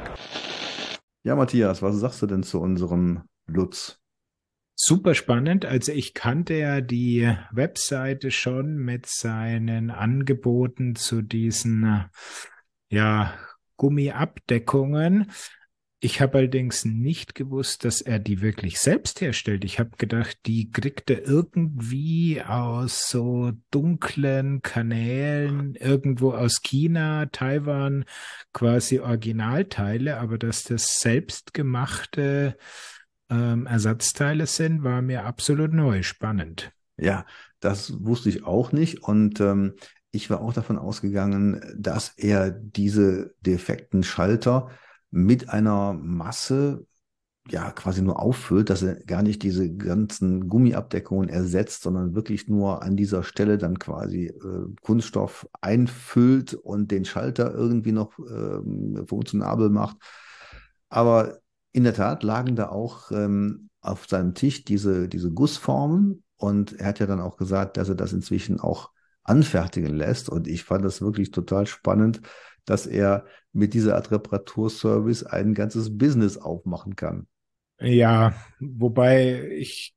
Ja, Matthias, was sagst du denn zu unserem Lutz? Super spannend. Also ich kannte ja die Webseite schon mit seinen Angeboten zu diesen ja, Gummiabdeckungen. Ich habe allerdings nicht gewusst, dass er die wirklich selbst herstellt. Ich habe gedacht, die kriegt er irgendwie aus so dunklen Kanälen, irgendwo aus China, Taiwan, quasi Originalteile. Aber dass das selbstgemachte ähm, Ersatzteile sind, war mir absolut neu, spannend. Ja, das wusste ich auch nicht und ähm, ich war auch davon ausgegangen, dass er diese defekten Schalter mit einer Masse ja quasi nur auffüllt, dass er gar nicht diese ganzen Gummiabdeckungen ersetzt, sondern wirklich nur an dieser Stelle dann quasi äh, Kunststoff einfüllt und den Schalter irgendwie noch äh, funktionabel macht. Aber in der Tat lagen da auch ähm, auf seinem Tisch diese, diese Gussformen und er hat ja dann auch gesagt, dass er das inzwischen auch anfertigen lässt und ich fand das wirklich total spannend, dass er mit dieser Art Reparaturservice ein ganzes Business aufmachen kann. Ja, wobei ich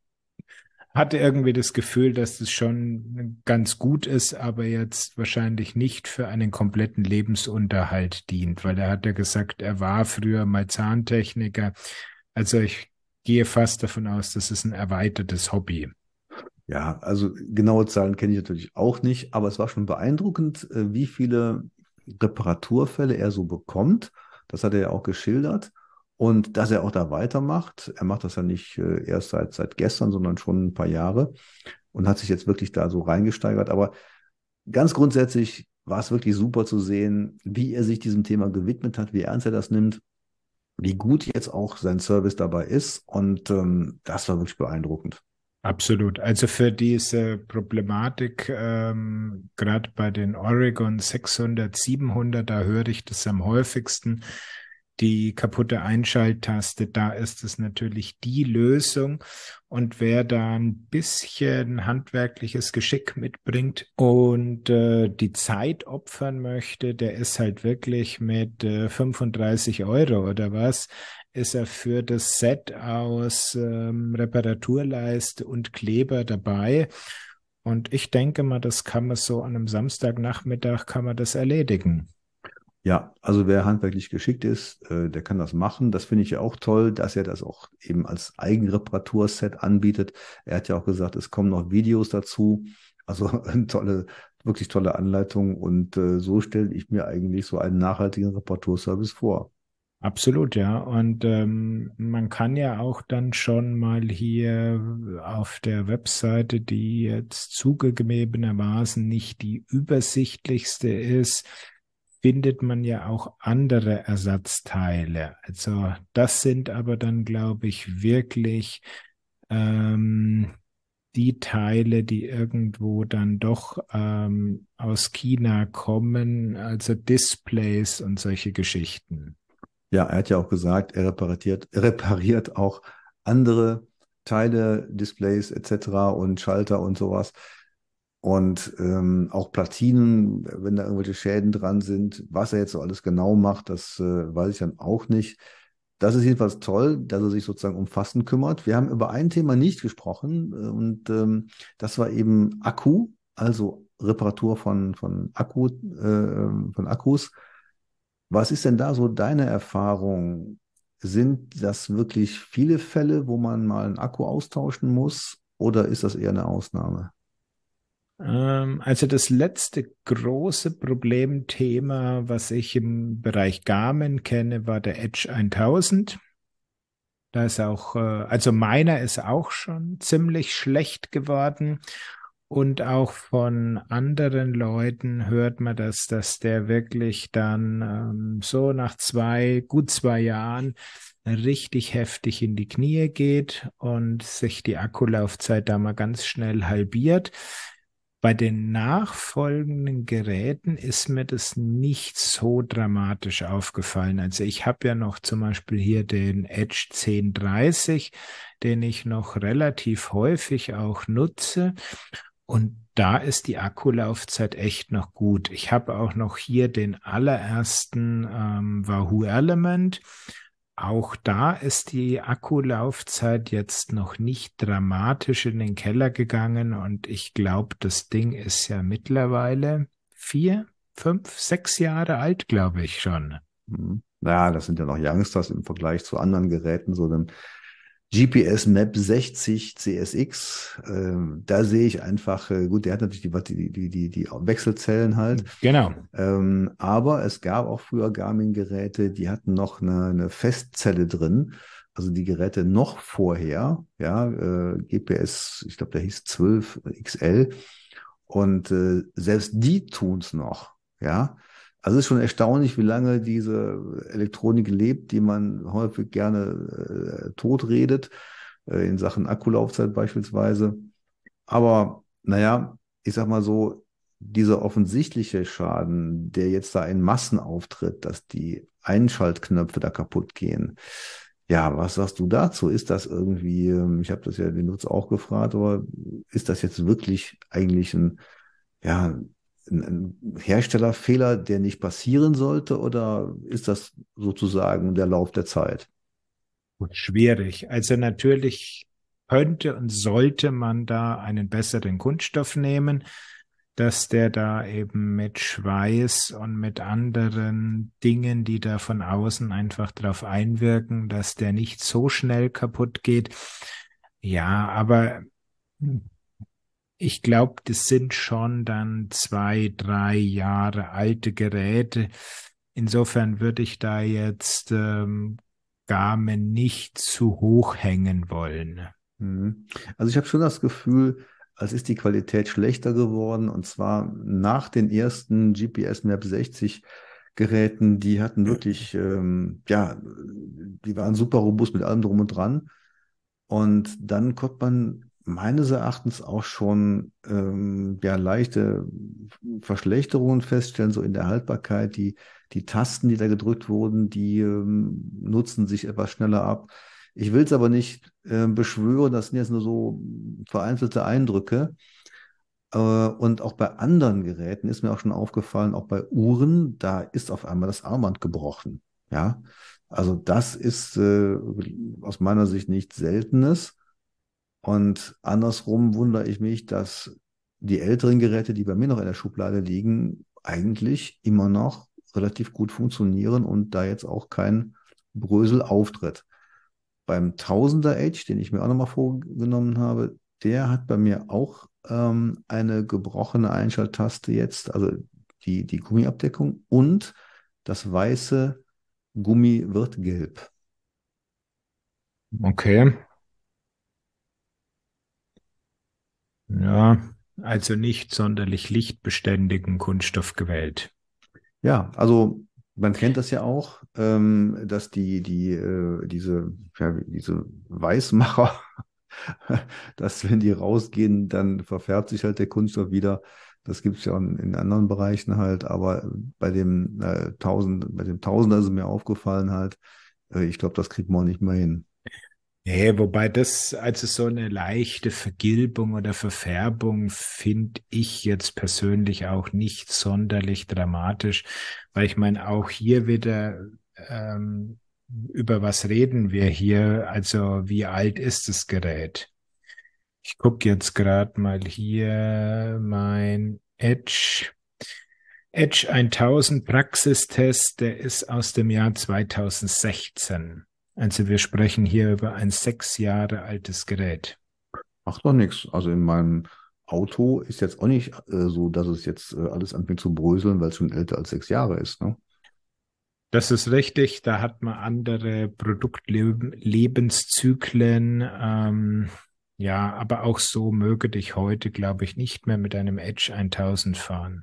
hatte irgendwie das Gefühl, dass das schon ganz gut ist, aber jetzt wahrscheinlich nicht für einen kompletten Lebensunterhalt dient, weil er hat ja gesagt, er war früher mal Zahntechniker. Also ich gehe fast davon aus, das ist ein erweitertes Hobby. Ja, also genaue Zahlen kenne ich natürlich auch nicht, aber es war schon beeindruckend, äh, wie viele Reparaturfälle er so bekommt. Das hat er ja auch geschildert. Und dass er auch da weitermacht. Er macht das ja nicht äh, erst seit, seit gestern, sondern schon ein paar Jahre und hat sich jetzt wirklich da so reingesteigert. Aber ganz grundsätzlich war es wirklich super zu sehen, wie er sich diesem Thema gewidmet hat, wie ernst er das nimmt, wie gut jetzt auch sein Service dabei ist. Und ähm, das war wirklich beeindruckend. Absolut. Also für diese Problematik, ähm, gerade bei den Oregon sechshundert, siebenhundert, da höre ich das am häufigsten. Die kaputte Einschalttaste, da ist es natürlich die Lösung. Und wer da ein bisschen handwerkliches Geschick mitbringt und äh, die Zeit opfern möchte, der ist halt wirklich mit äh, fünfunddreißig Euro oder was, ist er für das Set aus ähm, Reparaturleiste und Kleber dabei. Und ich denke mal, das kann man so an einem Samstagnachmittag kann man das erledigen. Ja, also wer handwerklich geschickt ist, äh, der kann das machen. Das finde ich ja auch toll, dass er das auch eben als Eigenreparaturset anbietet. Er hat ja auch gesagt, es kommen noch Videos dazu. Also eine tolle, wirklich tolle Anleitung. Und äh, so stelle ich mir eigentlich so einen nachhaltigen Reparaturservice vor. Absolut, ja. Und ähm, man kann ja auch dann schon mal hier auf der Webseite, die jetzt zugegebenermaßen nicht die übersichtlichste ist, findet man ja auch andere Ersatzteile. Also das sind aber dann, glaube ich, wirklich ähm, die Teile, die irgendwo dann doch ähm, aus China kommen, also Displays und solche Geschichten. Ja, er hat ja auch gesagt, er repariert, er repariert auch andere Teile, Displays et cetera und Schalter und sowas. Und ähm, auch Platinen, wenn da irgendwelche Schäden dran sind. Was er jetzt so alles genau macht, das äh, weiß ich dann auch nicht. Das ist jedenfalls toll, dass er sich sozusagen umfassend kümmert. Wir haben über ein Thema nicht gesprochen äh, und ähm, das war eben Akku, also Reparatur von, von Akku, äh, von Akkus. Was ist denn da so deine Erfahrung? Sind das wirklich viele Fälle, wo man mal einen Akku austauschen muss, oder ist das eher eine Ausnahme? Ähm, also das letzte große Problemthema, was ich im Bereich Garmin kenne, war der Edge tausend. Da ist auch, äh, also meiner ist auch schon ziemlich schlecht geworden. Und auch von anderen Leuten hört man das, dass der wirklich dann ähm, so nach zwei, gut zwei Jahren richtig heftig in die Knie geht und sich die Akkulaufzeit da mal ganz schnell halbiert. Bei den nachfolgenden Geräten ist mir das nicht so dramatisch aufgefallen. Also ich habe ja noch zum Beispiel hier den Edge zehn dreißig, den ich noch relativ häufig auch nutze. Und da ist die Akkulaufzeit echt noch gut. Ich habe auch noch hier den allerersten ähm, Wahoo Element. Auch da ist die Akkulaufzeit jetzt noch nicht dramatisch in den Keller gegangen und ich glaube, das Ding ist ja mittlerweile vier, fünf, sechs Jahre alt, glaube ich schon. Hm. Ja, das sind ja noch Youngsters im Vergleich zu anderen Geräten, so einem G P S Map sechzig C S X. Ähm, da sehe ich einfach, äh, gut, der hat natürlich die, die, die, die Wechselzellen halt. Genau. Ähm, aber es gab auch früher Garmin-Geräte, die hatten noch eine, eine Festzelle drin. Also die Geräte noch vorher, ja, äh, G P S, ich glaube, der hieß zwölf X L. Und äh, selbst die tun's noch, ja. Also es ist schon erstaunlich, wie lange diese Elektronik lebt, die man häufig gerne äh, totredet, äh, in Sachen Akkulaufzeit beispielsweise. Aber naja, ich sag mal so, dieser offensichtliche Schaden, der jetzt da in Massen auftritt, dass die Einschaltknöpfe da kaputt gehen. Ja, was sagst du dazu? Ist das irgendwie, ich habe das ja den Nutzer auch gefragt, aber ist das jetzt wirklich eigentlich ein, ja, ein, ein Herstellerfehler, der nicht passieren sollte, oder ist das sozusagen der Lauf der Zeit? Schwierig. Also natürlich könnte und sollte man da einen besseren Kunststoff nehmen, dass der da eben mit Schweiß und mit anderen Dingen, die da von außen einfach drauf einwirken, dass der nicht so schnell kaputt geht. Ja, aber ich glaube, das sind schon dann zwei, drei Jahre alte Geräte. Insofern würde ich da jetzt ähm, Garmin nicht zu hoch hängen wollen. Mhm. Also ich habe schon das Gefühl, als ist die Qualität schlechter geworden, und zwar nach den ersten G P S Map sechzig Geräten, die hatten wirklich, ähm, ja, die waren super robust mit allem drum und dran. Und dann konnte man meines Erachtens auch schon ähm, ja, leichte Verschlechterungen feststellen, so in der Haltbarkeit. Die, die Tasten, die da gedrückt wurden, die ähm, nutzen sich etwas schneller ab. Ich will es aber nicht äh, beschwören, das sind jetzt nur so vereinzelte Eindrücke. Äh, und auch bei anderen Geräten ist mir auch schon aufgefallen, auch bei Uhren, da ist auf einmal das Armband gebrochen. Ja, also das ist äh, aus meiner Sicht nichts Seltenes. Und andersrum wundere ich mich, dass die älteren Geräte, die bei mir noch in der Schublade liegen, eigentlich immer noch relativ gut funktionieren und da jetzt auch kein Brösel auftritt. Beim Tausender Edge, den ich mir auch nochmal vorgenommen habe, der hat bei mir auch ähm, eine gebrochene Einschalttaste jetzt, also die, die Gummiabdeckung, und das weiße Gummi wird gelb. Okay. Ja, also nicht sonderlich lichtbeständigen Kunststoff gewählt. Ja, also man kennt das ja auch, ähm, dass die, die, äh, diese, ja, diese Weißmacher, dass wenn die rausgehen, dann verfärbt sich halt der Kunststoff wieder. Das gibt's ja in, in anderen Bereichen halt, aber bei dem äh, Tausend, bei dem Tausender ist es mir aufgefallen halt, äh, ich glaube, das kriegt man auch nicht mehr hin. Nee, wobei das, also so eine leichte Vergilbung oder Verfärbung finde ich jetzt persönlich auch nicht sonderlich dramatisch, weil ich meine, auch hier wieder, ähm, über was reden wir hier? Also wie alt ist das Gerät? Ich gucke jetzt gerade mal hier mein Edge. Edge tausend Praxistest, der ist aus dem Jahr zweitausendsechzehn. Also wir sprechen hier über ein sechs Jahre altes Gerät. Macht doch nichts. Also in meinem Auto ist jetzt auch nicht äh, so, dass es jetzt äh, alles anfängt zu bröseln, weil es schon älter als sechs Jahre ist, ne? Das ist richtig, da hat man andere Produktlebenszyklen. Ähm, ja, aber auch so möge dich heute, glaube ich, nicht mehr mit einem Edge tausend fahren.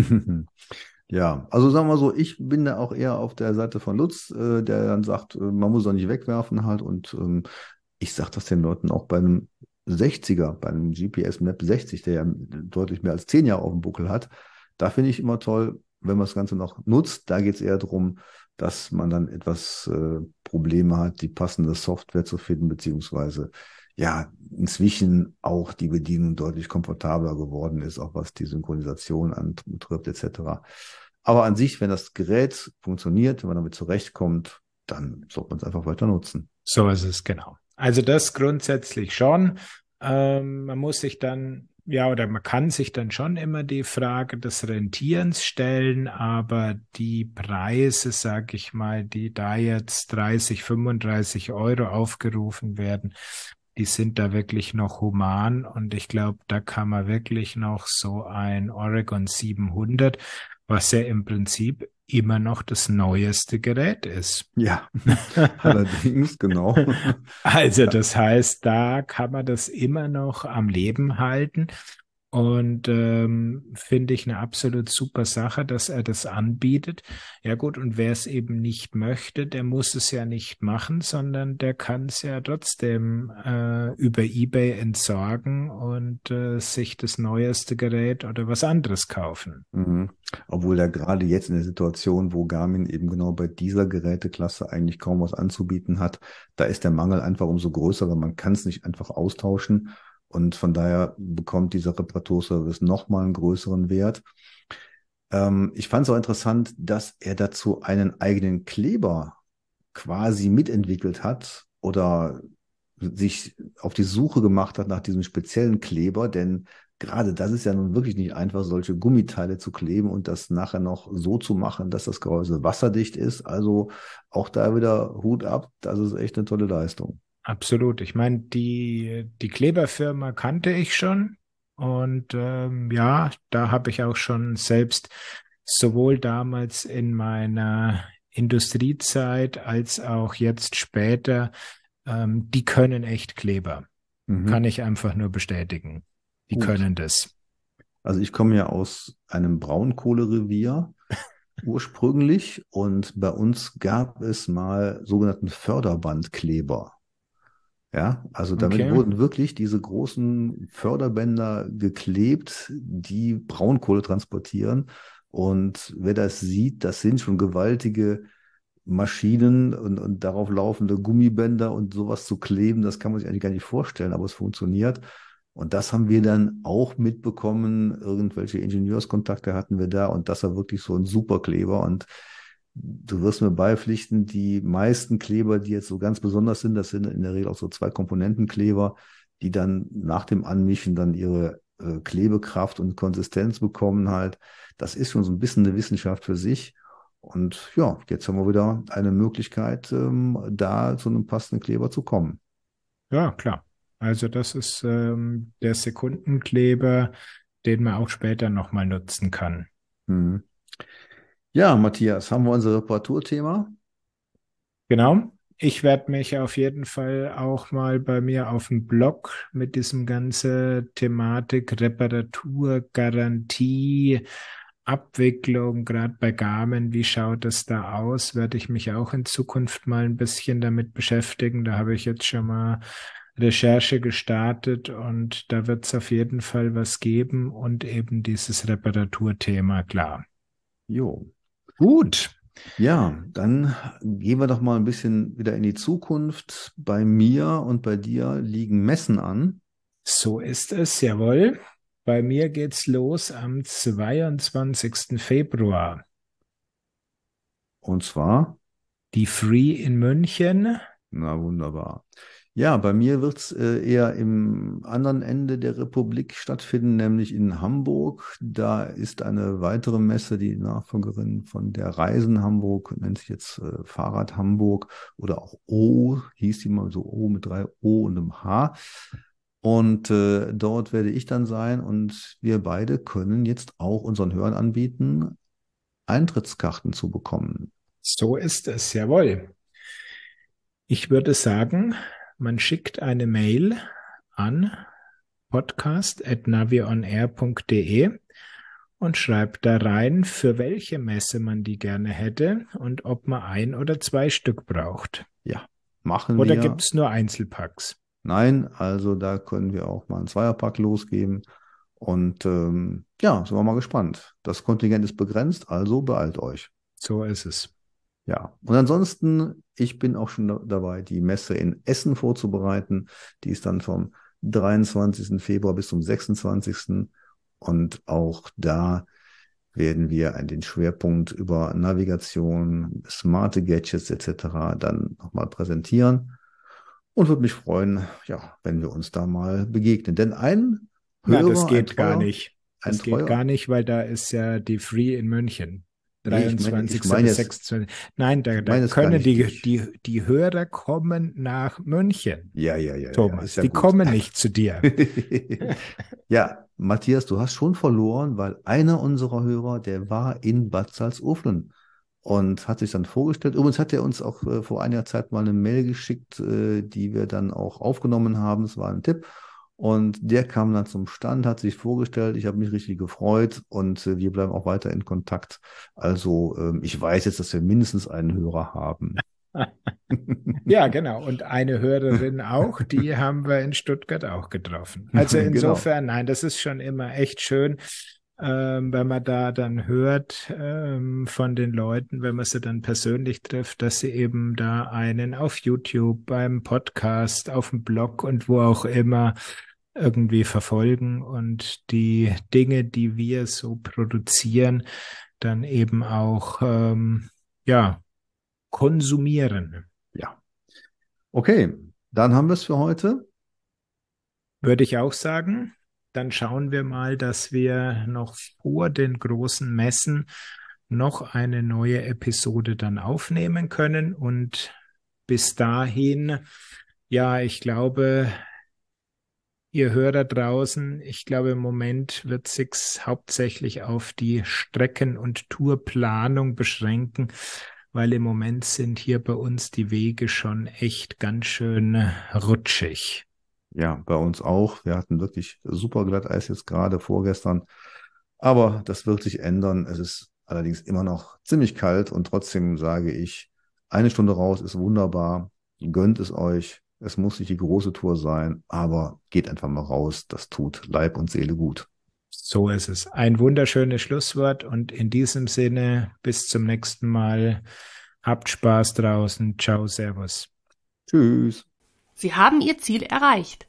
Ja, also sagen wir so, ich bin da auch eher auf der Seite von Lutz, äh, der dann sagt, äh, man muss auch nicht wegwerfen halt, und ähm, ich sage das den Leuten auch bei einem sechziger, bei einem G P S Map sechzig, der ja deutlich mehr als zehn Jahre auf dem Buckel hat. Da finde ich immer toll, wenn man das Ganze noch nutzt. Da geht es eher darum, dass man dann etwas äh, Probleme hat, die passende Software zu finden, beziehungsweise ja, inzwischen auch die Bedienung deutlich komfortabler geworden ist, auch was die Synchronisation anbetrifft, et cetera. Aber an sich, wenn das Gerät funktioniert, wenn man damit zurechtkommt, dann sollte man es einfach weiter nutzen. So ist es, genau. Also das grundsätzlich schon. Ähm, man muss sich dann, ja, oder man kann sich dann schon immer die Frage des Rentierens stellen, aber die Preise, sag ich mal, die da jetzt dreißig, fünfunddreißig Euro aufgerufen werden, die sind da wirklich noch human, und ich glaube, da kann man wirklich noch so ein Oregon siebenhundert, was ja im Prinzip immer noch das neueste Gerät ist. Ja, allerdings, genau. Also das heißt, da kann man das immer noch am Leben halten. Und ähm, finde ich eine absolut super Sache, dass er das anbietet. Ja gut, und wer es eben nicht möchte, der muss es ja nicht machen, sondern der kann es ja trotzdem äh, über eBay entsorgen und äh, sich das neueste Gerät oder was anderes kaufen. Mhm. Obwohl er gerade jetzt in der Situation, wo Garmin eben genau bei dieser Geräteklasse eigentlich kaum was anzubieten hat, da ist der Mangel einfach umso größer, weil man kann es nicht einfach austauschen. Und von daher bekommt dieser Reparaturservice nochmal einen größeren Wert. Ähm, ich fand es auch interessant, dass er dazu einen eigenen Kleber quasi mitentwickelt hat oder sich auf die Suche gemacht hat nach diesem speziellen Kleber, denn gerade das ist ja nun wirklich nicht einfach, solche Gummiteile zu kleben und das nachher noch so zu machen, dass das Gehäuse wasserdicht ist. Also auch da wieder Hut ab, das ist echt eine tolle Leistung. Absolut. Ich meine, die, die Kleberfirma kannte ich schon. Und ähm, ja, da habe ich auch schon selbst sowohl damals in meiner Industriezeit als auch jetzt später, ähm, die können echt Kleber. Kann Mhm. ich einfach nur bestätigen. Die Gut. können das. Also ich komme ja aus einem Braunkohlerevier ursprünglich und bei uns gab es mal sogenannten Förderbandkleber. Ja, also damit Okay. wurden wirklich diese großen Förderbänder geklebt, die Braunkohle transportieren. Und wer das sieht, das sind schon gewaltige Maschinen und, und darauf laufende Gummibänder und sowas zu kleben, das kann man sich eigentlich gar nicht vorstellen, aber es funktioniert. Und das haben wir dann auch mitbekommen. Irgendwelche Ingenieurskontakte hatten wir da und das war wirklich so ein Superkleber. Und du wirst mir beipflichten, die meisten Kleber, die jetzt so ganz besonders sind, das sind in der Regel auch so zwei Komponentenkleber, die dann nach dem Anmischen dann ihre äh, Klebekraft und Konsistenz bekommen halt. Das ist schon so ein bisschen eine Wissenschaft für sich. Und ja, jetzt haben wir wieder eine Möglichkeit, ähm, da zu einem passenden Kleber zu kommen. Ja, klar. Also das ist ähm, der Sekundenkleber, den man auch später nochmal nutzen kann. Mhm. Ja, Matthias, haben wir unser Reparaturthema? Genau. Ich werde mich auf jeden Fall auch mal bei mir auf dem Blog mit diesem ganze Thematik Reparatur, Garantie, Abwicklung, gerade bei Garmin, wie schaut es da aus, werde ich mich auch in Zukunft mal ein bisschen damit beschäftigen. Da habe ich jetzt schon mal Recherche gestartet und da wird es auf jeden Fall was geben und eben dieses Reparaturthema, klar. Jo. Gut. Ja, dann gehen wir doch mal ein bisschen wieder in die Zukunft. Bei mir und bei dir liegen Messen an. So ist es, jawohl. Bei mir geht's los am zweiundzwanzigsten Februar. Und zwar, Die Free in München. na wunderbar. Ja, bei mir wird es äh, eher im anderen Ende der Republik stattfinden, nämlich in Hamburg. Da ist eine weitere Messe, die Nachfolgerin von der Reisen Hamburg, nennt sich jetzt äh, Fahrrad Hamburg oder auch O, hieß die mal so O mit drei O und einem H. Und äh, dort werde ich dann sein und wir beide können jetzt auch unseren Hörern anbieten, Eintrittskarten zu bekommen. So ist es, jawohl. Ich würde sagen, man schickt eine Mail an podcast at navionair punkt de und schreibt da rein, für welche Messe man die gerne hätte und ob man ein oder zwei Stück braucht. Ja, machen Oder wir. gibt es nur Einzelpacks? Nein, also da können wir auch mal einen Zweierpack losgeben. Und ähm, ja, sind wir mal gespannt. Das Kontingent ist begrenzt, also beeilt euch. So ist es. Ja, und ansonsten, ich bin auch schon da- dabei, die Messe in Essen vorzubereiten. Die ist dann vom dreiundzwanzigsten Februar bis zum sechsundzwanzigsten. Und auch da werden wir an den Schwerpunkt über Navigation, smarte Gadgets et cetera dann nochmal präsentieren. Und würde mich freuen, ja, wenn wir uns da mal begegnen. Denn ein Na, das Hörer, ein geht gar treuer, nicht. ein Das geht treuer, gar nicht, weil da ist ja die Free in München. nee, ich meine, ich dreiundzwanzigsten meine bis jetzt, sechsundzwanzigsten Nein, da, ich da meine es gar können nicht die, dich. die, die Hörer kommen nach München, Ja, ja, ja, ja, ist Thomas. ja Die gut. kommen nicht zu dir. Ja, Matthias, du hast schon verloren, weil einer unserer Hörer, der war in Bad Salzuflen und hat sich dann vorgestellt. Übrigens hat er uns auch äh, vor einiger Zeit mal eine Mail geschickt, äh, die wir dann auch aufgenommen haben. Das war ein Tipp. Und der kam dann zum Stand, hat sich vorgestellt. Ich habe mich richtig gefreut und äh, wir bleiben auch weiter in Kontakt. Also ähm, ich weiß jetzt, dass wir mindestens einen Hörer haben. Ja, genau. Und eine Hörerin auch, die haben wir in Stuttgart auch getroffen. Also Genau. insofern, nein, das ist schon immer echt schön, ähm, wenn man da dann hört ähm, von den Leuten, wenn man sie dann persönlich trifft, dass sie eben da einen auf YouTube, beim Podcast, auf dem Blog und wo auch immer irgendwie verfolgen und die Dinge, die wir so produzieren, dann eben auch ähm, ja, konsumieren. Ja. Okay, dann haben wir es für heute. Würde ich auch sagen. Dann schauen wir mal, dass wir noch vor den großen Messen noch eine neue Episode dann aufnehmen können. Und bis dahin, ja, ich glaube, ihr Hörer draußen, ich glaube, im Moment wird sich's hauptsächlich auf die Strecken- und Tourplanung beschränken, weil im Moment sind hier bei uns die Wege schon echt ganz schön rutschig. Ja, bei uns auch. Wir hatten wirklich super Glatteis jetzt gerade vorgestern. Aber das wird sich ändern. Es ist allerdings immer noch ziemlich kalt und trotzdem sage ich, eine Stunde raus ist wunderbar. Gönnt es euch. Es muss nicht die große Tour sein, aber geht einfach mal raus. Das tut Leib und Seele gut. So ist es. Ein wunderschönes Schlusswort und in diesem Sinne bis zum nächsten Mal. Habt Spaß draußen. Ciao, Servus. Tschüss. Sie haben Ihr Ziel erreicht.